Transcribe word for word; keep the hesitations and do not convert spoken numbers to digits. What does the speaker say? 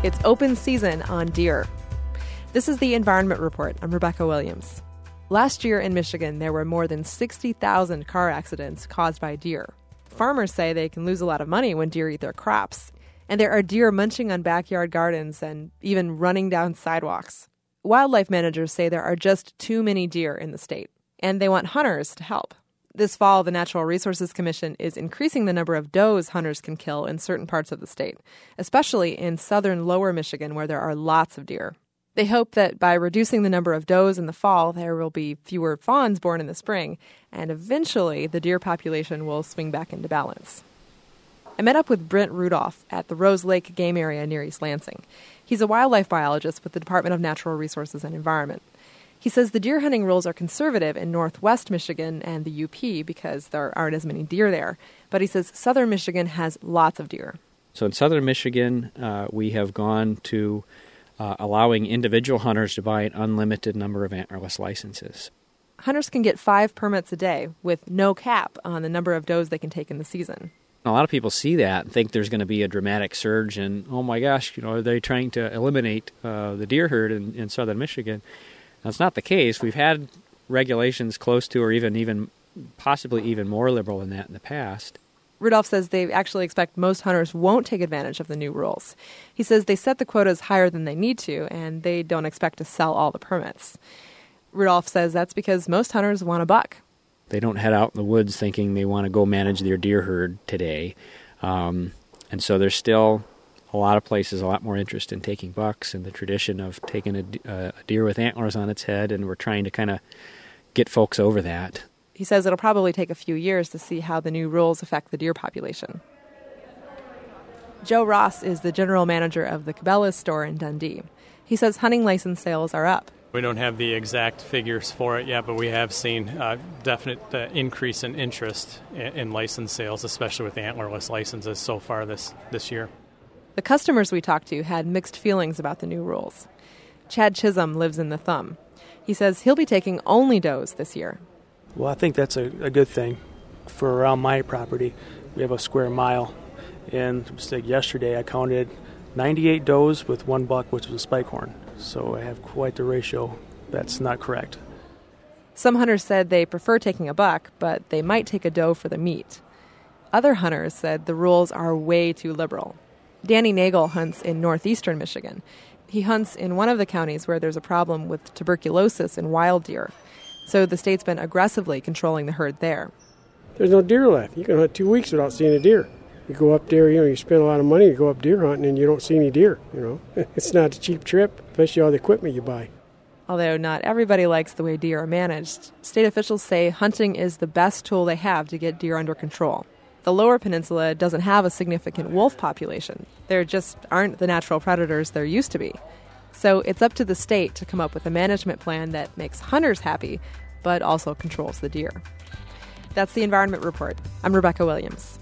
It's open season on deer. This is the Environment Report. I'm Rebecca Williams. Last year in Michigan, there were more than sixty thousand car accidents caused by deer. Farmers say they can lose a lot of money when deer eat their crops. And there are deer munching on backyard gardens and even running down sidewalks. Wildlife managers say there are just too many deer in the state, and they want hunters to help. This fall, the Natural Resources Commission is increasing the number of does hunters can kill in certain parts of the state, especially in southern lower Michigan where there are lots of deer. They hope that by reducing the number of does in the fall, there will be fewer fawns born in the spring, and eventually the deer population will swing back into balance. I met up with Brent Rudolph at the Rose Lake Game Area near East Lansing. He's a wildlife biologist with the Department of Natural Resources and Environment. He says the deer hunting rules are conservative in northwest Michigan and the U P because there aren't as many deer there. But he says southern Michigan has lots of deer. So in southern Michigan, uh, we have gone to uh, allowing individual hunters to buy an unlimited number of antlerless licenses. Hunters can get five permits a day with no cap on the number of does they can take in the season. A lot of people see that and think there's going to be a dramatic surge and, oh my gosh, you know, are they trying to eliminate uh, the deer herd in, in southern Michigan? That's not the case. We've had regulations close to or even even possibly even more liberal than that in the past. Rudolph says they actually expect most hunters won't take advantage of the new rules. He says they set the quotas higher than they need to, and they don't expect to sell all the permits. Rudolph says that's because most hunters want a buck. They don't head out in the woods thinking they want to go manage their deer herd today. Um, and so there's still a lot of places, a lot more interest in taking bucks and the tradition of taking a, a deer with antlers on its head, and we're trying to kind of get folks over that. He says it'll probably take a few years to see how the new rules affect the deer population. Joe Ross is the general manager of the Cabela's store in Dundee. He says hunting license sales are up. We don't have the exact figures for it yet, but we have seen a definite uh, increase in interest in, in license sales, especially with the antlerless licenses so far this, this year. The customers we talked to had mixed feelings about the new rules. Chad Chisholm lives in the Thumb. He says he'll be taking only does this year. Well, I think that's a, a good thing for around my property. We have a square mile, and just like yesterday I counted ninety-eight does with one buck, which was a spikehorn. So I have quite the ratio. That's not correct. Some hunters said they prefer taking a buck, but they might take a doe for the meat. Other hunters said the rules are way too liberal. Danny Nagel hunts in northeastern Michigan. He hunts in one of the counties where there's a problem with tuberculosis in wild deer. So the state's been aggressively controlling the herd there. There's no deer left. You can hunt two weeks without seeing a deer. You go up there, you know, you spend a lot of money, you go up deer hunting, and you don't see any deer, you know. It's not a cheap trip, especially all the equipment you buy. Although not everybody likes the way deer are managed, state officials say hunting is the best tool they have to get deer under control. The Lower Peninsula doesn't have a significant wolf population. There just aren't the natural predators there used to be. So it's up to the state to come up with a management plan that makes hunters happy, but also controls the deer. That's the Environment Report. I'm Rebecca Williams.